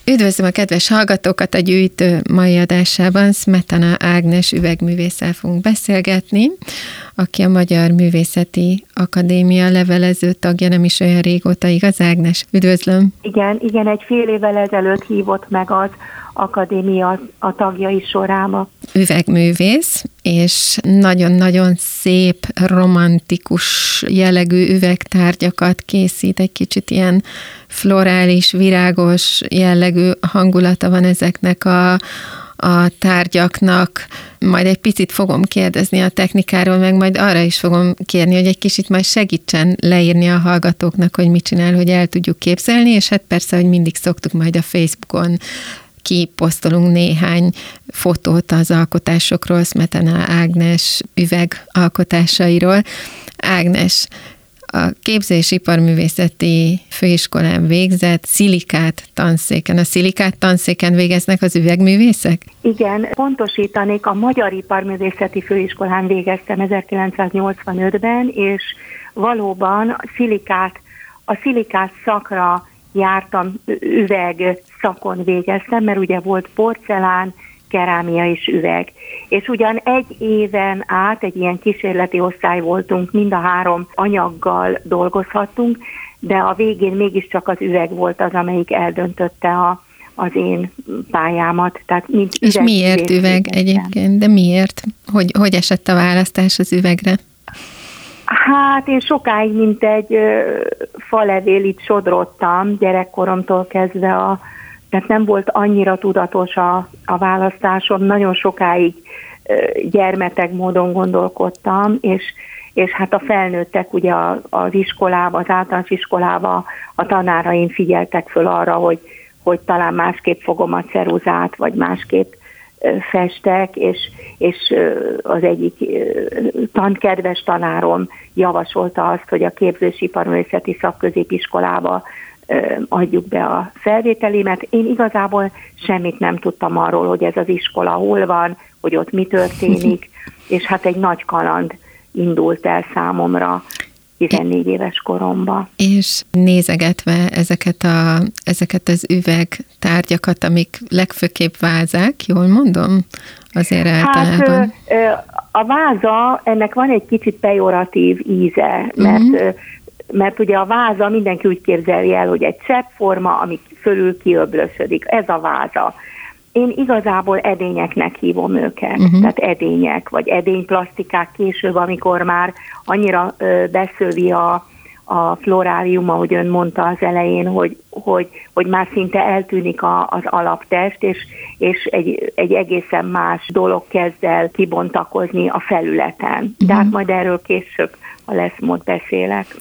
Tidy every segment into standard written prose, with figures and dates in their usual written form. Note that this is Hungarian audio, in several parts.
Üdvözlöm a kedves hallgatókat a Gyűjtő mai adásában. Smetana Ágnes üvegművésszel fogunk beszélgetni, aki a Magyar Művészeti Akadémia levelező tagja nem is olyan régóta, igaz Ágnes? Üdvözlöm! Igen, egy fél évvel ezelőtt hívott meg az akadémia a tagjai sorába. Üvegművész, és nagyon-nagyon szép, romantikus jellegű üvegtárgyakat készít, egy kicsit ilyen florális, virágos jellegű hangulata van ezeknek a tárgyaknak. Majd egy picit fogom kérdezni a technikáról, meg majd arra is fogom kérni, hogy egy kicsit majd segítsen leírni a hallgatóknak, hogy mit csinál, hogy el tudjuk képzelni, és hát persze, hogy mindig szoktuk majd a Facebookon kiposztolunk néhány fotót az alkotásokról, Smetana Ágnes üvegalkotásairól. Ágnes a Képző-és-Iparművészeti Főiskolán végzett szilikát tanszéken. A szilikát tanszéken végeznek az üvegművészek? Igen, pontosítanék, a Magyar Iparművészeti Főiskolán végeztem 1985-ben, és valóban a szilikát szakra jártam, üveg szakon végeztem, mert ugye volt porcelán, kerámia és üveg. És ugyan egy éven át egy ilyen kísérleti osztály voltunk, mind a 3 anyaggal dolgozhattunk, de a végén mégiscsak az üveg volt az, amelyik eldöntötte az én pályámat. Tehát és miért üveg egyébként? De miért? Hogy esett a választás az üvegre? Hát én sokáig, mint egy falevél itt sodrottam, gyerekkoromtól kezdve, tehát nem volt annyira tudatos a választásom, nagyon sokáig gyermeteg módon gondolkodtam, és hát a felnőttek ugye az iskolába, az általános iskolába a tanáraim figyeltek föl arra, hogy talán másképp fogom a ceruzát, vagy másképp festek, és az egyik kedves tanárom javasolta azt, hogy a Képző-és-Iparművészeti Szakközépiskolába adjuk be a felvételimet. Én igazából semmit nem tudtam arról, hogy ez az iskola hol van, hogy ott mi történik, és hát egy nagy kaland indult el számomra 14 éves koromban. És nézegetve ezeket az üvegtárgyakat, amik legfőképp vázák, jól mondom? Azért általában. Hát a váza, ennek van egy kicsit pejoratív íze, mert ugye a váza mindenki úgy képzeli el, hogy egy cseppforma, ami fölül kiöblösödik. Ez a váza. Én igazából edényeknek hívom őket, tehát edények, vagy edényplasztikák később, amikor már annyira beszövi a florálium, ahogy ön mondta az elején, hogy már szinte eltűnik az alaptest, és egy egészen más dolog kezd el kibontakozni a felületen. De hát majd erről később, ha lesz mód, beszélek.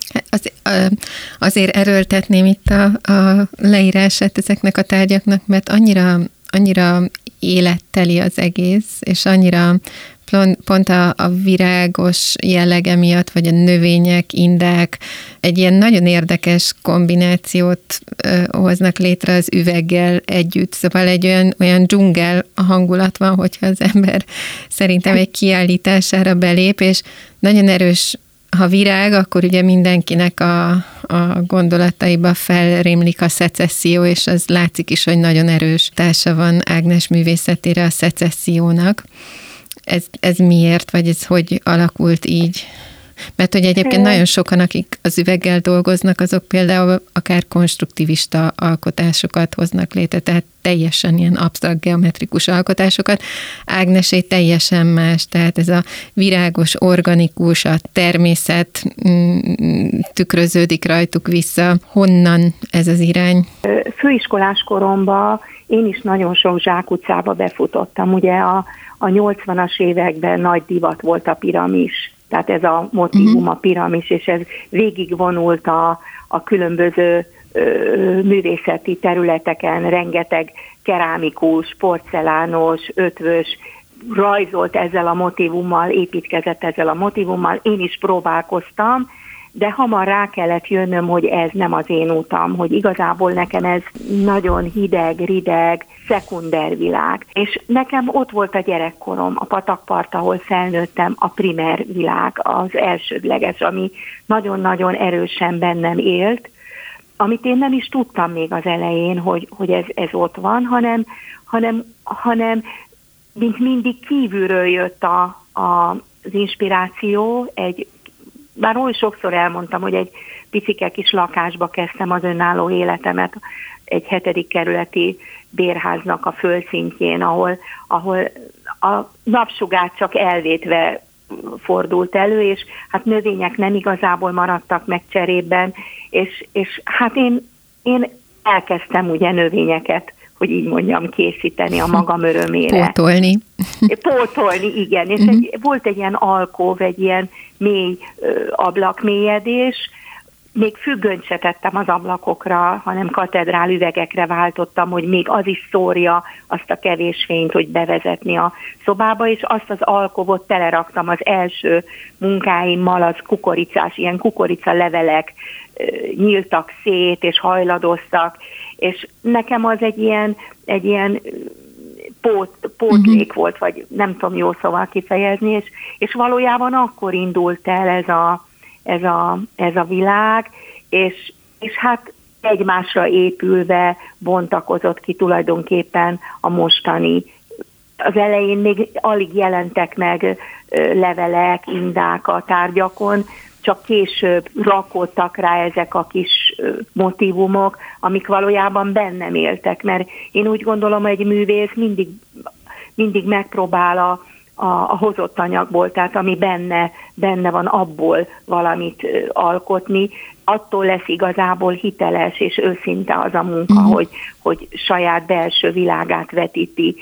Azért erőltetném itt a leírását ezeknek a tárgyaknak, mert annyira életteli az egész, és annyira pont a virágos jellege miatt, vagy a növények, indák, egy ilyen nagyon érdekes kombinációt hoznak létre az üveggel együtt. Szóval egy olyan dzsungel hangulat van, hogyha az ember szerintem egy kiállítására belép, és nagyon erős, ha virág, akkor ugye mindenkinek a gondolataiba felrémlik a szecesszió, és az látszik is, hogy nagyon erős társa van Ágnes művészetére a szecessziónak. Ez miért, vagy ez hogy alakult így? Mert hogy egyébként nagyon sokan, akik az üveggel dolgoznak, azok például akár konstruktivista alkotásokat hoznak létre, tehát teljesen ilyen absztrakt geometrikus alkotásokat. Ágnesé teljesen más, tehát ez a virágos, organikus, a természet tükröződik rajtuk vissza. Honnan ez az irány? Főiskolás koromban én is nagyon sok zsákutcába befutottam. Ugye a 80-as években nagy divat volt a piramis, tehát ez a motívum, a piramis, és ez végigvonult a különböző művészeti területeken, rengeteg kerámikus, porcelános, ötvös rajzolt ezzel a motívummal, építkezett ezzel a motívummal, én is próbálkoztam, de hamar rá kellett jönnöm, hogy ez nem az én utam, hogy igazából nekem ez nagyon hideg, rideg, szekundervilág. És nekem ott volt a gyerekkorom, a patakpart, ahol felnőttem, a primer világ, az elsődleges, ami nagyon-nagyon erősen bennem élt. amit én nem is tudtam még az elején, hogy ez ott van, hanem mint mindig kívülről jött az inspiráció. Bár oly sokszor elmondtam, hogy egy picike kis lakásba kezdtem az önálló életemet, egy 7. kerületi bérháznak a földszintjén, ahol a napsugár csak elvétve fordult elő, és hát növények nem igazából maradtak meg cserében, és hát én elkezdtem ugye növényeket, hogy így mondjam, készíteni a magam örömére. Pótolni, igen. És volt egy ilyen alkov, egy ilyen mély ablakmélyedés, még függönyt se tettem az ablakokra, hanem katedrál üvegekre váltottam, hogy még az is szórja azt a kevés fényt, hogy bevezetni a szobába, és azt az alkovot teleraktam az első munkáimmal, az kukoricás, ilyen kukoricalevelek nyíltak szét, és hajladoztak, és nekem az egy ilyen pótlék volt, vagy nem tudom jó szóval kifejezni, és valójában akkor indult el ez a világ, és hát egymásra épülve bontakozott ki tulajdonképpen a mostani. Az elején még alig jelentek meg levelek, indák a tárgyakon, csak később rakódtak rá ezek a kis motívumok, amik valójában bennem éltek, mert én úgy gondolom, hogy egy művész mindig megpróbál a hozott anyagból, tehát ami benne van, abból valamit alkotni, attól lesz igazából hiteles és őszinte az a munka, hogy saját belső világát vetíti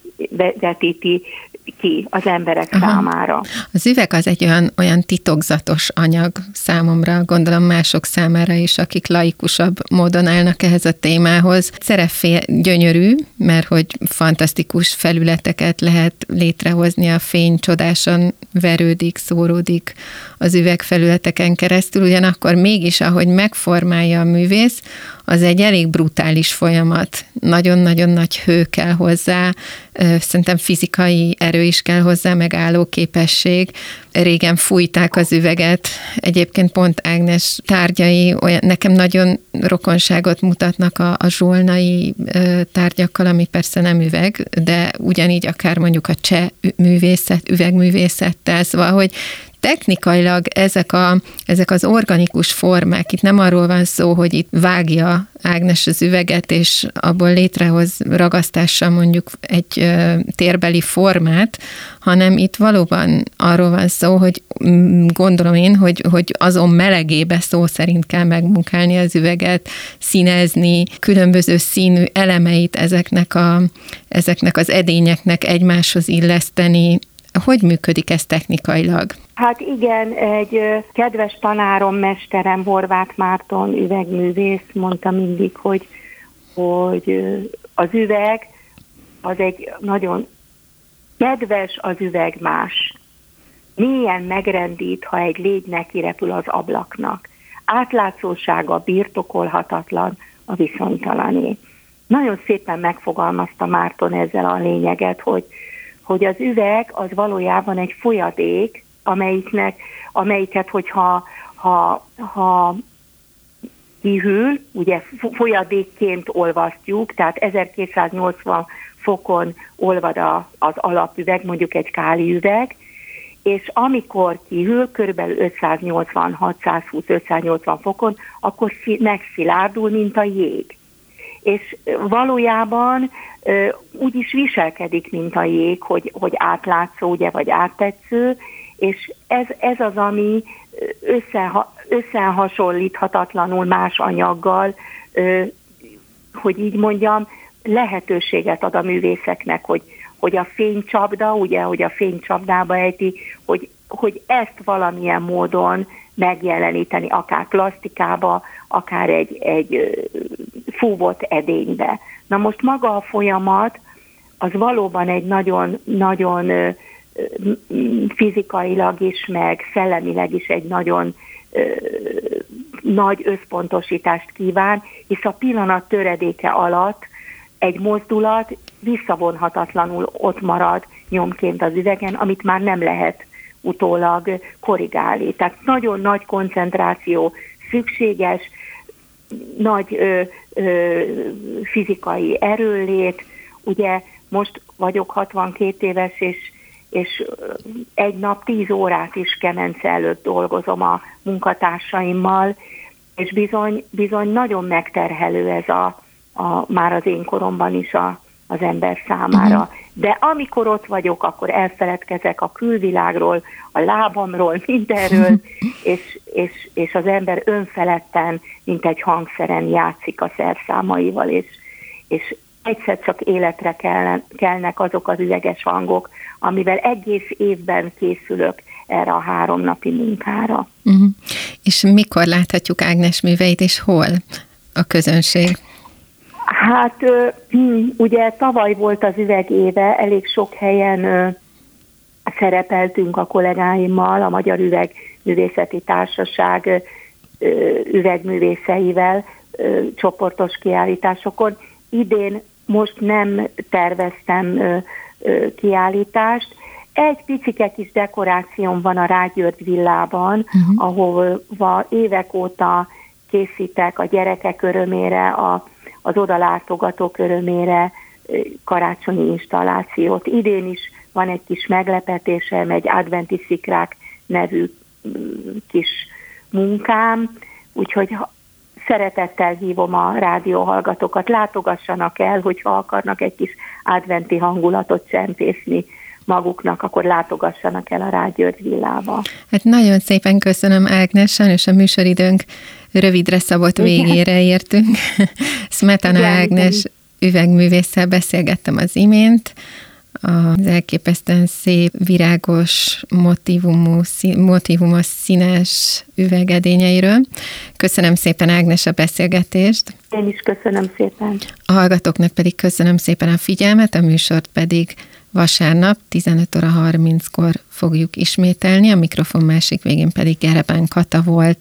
ki az emberek számára. Az üveg az egy olyan titokzatos anyag számomra, gondolom mások számára is, akik laikusabb módon állnak ehhez a témához. Szereffé gyönyörű, mert hogy fantasztikus felületeket lehet létrehozni, a fény csodásan verődik, szóródik az üvegfelületeken keresztül, ugyanakkor mégis, ahogy megformálja a művész, az egy elég brutális folyamat. Nagyon-nagyon nagy hő kell hozzá, szerintem fizikai erő is kell hozzá, meg állóképesség. Régen fújták az üveget. Egyébként pont Ágnes tárgyai nekem nagyon rokonságot mutatnak a zsolnai tárgyakkal, ami persze nem üveg, de ugyanígy akár mondjuk a cseh művészet, üvegművészettel, szóval, hogy technikailag ezek az organikus formák, itt nem arról van szó, hogy itt vágja Ágnes az üveget, és abból létrehoz ragasztással mondjuk egy térbeli formát, hanem itt valóban arról van szó, hogy gondolom én, hogy azon melegébe szó szerint kell megmunkálni az üveget, színezni, különböző színű elemeit ezeknek az edényeknek egymáshoz illeszteni. Hogy működik ez technikailag? Hát igen, egy kedves tanárom, mesterem, Horváth Márton üvegművész mondta mindig, hogy az üveg az egy nagyon kedves, az üveg más. Mélyen megrendít, ha egy légy neki repül az ablaknak. Átlátszósága birtokolhatatlan, a viszonytalané. Nagyon szépen megfogalmazta Márton ezzel a lényeget, hogy az üveg az valójában egy folyadék, amelyiket, hogyha kihűl, ugye folyadékként olvasztjuk, tehát 1280 fokon olvad az alapüveg, mondjuk egy káli üveg, és amikor kihűl, körülbelül 580-620-580 fokon, akkor megszilárdul, mint a jég. És valójában úgy is viselkedik, mint a jég, hogy átlátszó, ugye, vagy áttetsző, és ez az, ami összehasonlíthatatlanul más anyaggal, hogy így mondjam, lehetőséget ad a művészeknek, hogy a fénycsapda, ugye, hogy a fénycsapdába ejti, hogy ezt valamilyen módon megjeleníteni, akár plastikába, akár egy fúvott edénybe. Na most maga a folyamat, az valóban egy nagyon, nagyon fizikailag is, meg szellemileg is egy nagyon nagy összpontosítást kíván, hisz a pillanat töredéke alatt egy mozdulat visszavonhatatlanul ott marad nyomként az üvegen, amit már nem lehet utólag korrigálni. Tehát nagyon nagy koncentráció szükséges, nagy fizikai erőllét. Ugye most vagyok 62 éves, és egy nap 10 órát is kemence előtt dolgozom a munkatársaimmal, és bizony nagyon megterhelő ez már az én koromban is az ember számára. De amikor ott vagyok, akkor elfeledkezek a külvilágról, a lábamról, mindenről, és az ember önfeledten, mint egy hangszeren játszik a szerszámaival, és egyszer csak életre kelnek azok az üveges hangok, amivel egész évben készülök erre a 3 napi munkára. És mikor láthatjuk Ágnes műveit, és hol a közönség? Hát ugye tavaly volt az üvegéve, elég sok helyen szerepeltünk a kollégáimmal, a Magyar Üvegművészeti Társaság üvegművészeivel csoportos kiállításokon. Idén most nem terveztem kiállítást. Egy picike kis dekorációm van a Rágyőrd villában, ahova évek óta készítek a gyerekek örömére, az odalátogatók örömére karácsonyi installációt. Idén is van egy kis meglepetésem, egy adventi szikrák nevű kis munkám, úgyhogy szeretettel hívom a rádióhallgatókat, látogassanak el, hogyha akarnak egy kis adventi hangulatot csempészni maguknak, akkor látogassanak el a Rágyőrd villába. Hát nagyon szépen köszönöm, Ágnes, sajnos a műsoridőnk rövidre szabott végére értünk. Smetana Ágnes üvegművésszel beszélgettem az imént, az elképesztően szép, virágos, motívumos, színes üvegedényeiről. Köszönöm szépen, Ágnes, a beszélgetést. Én is köszönöm szépen. A hallgatóknak pedig köszönöm szépen a figyelmet, a műsort pedig vasárnap 15:30-kor fogjuk ismételni, a mikrofon másik végén pedig Gerebán Kata volt.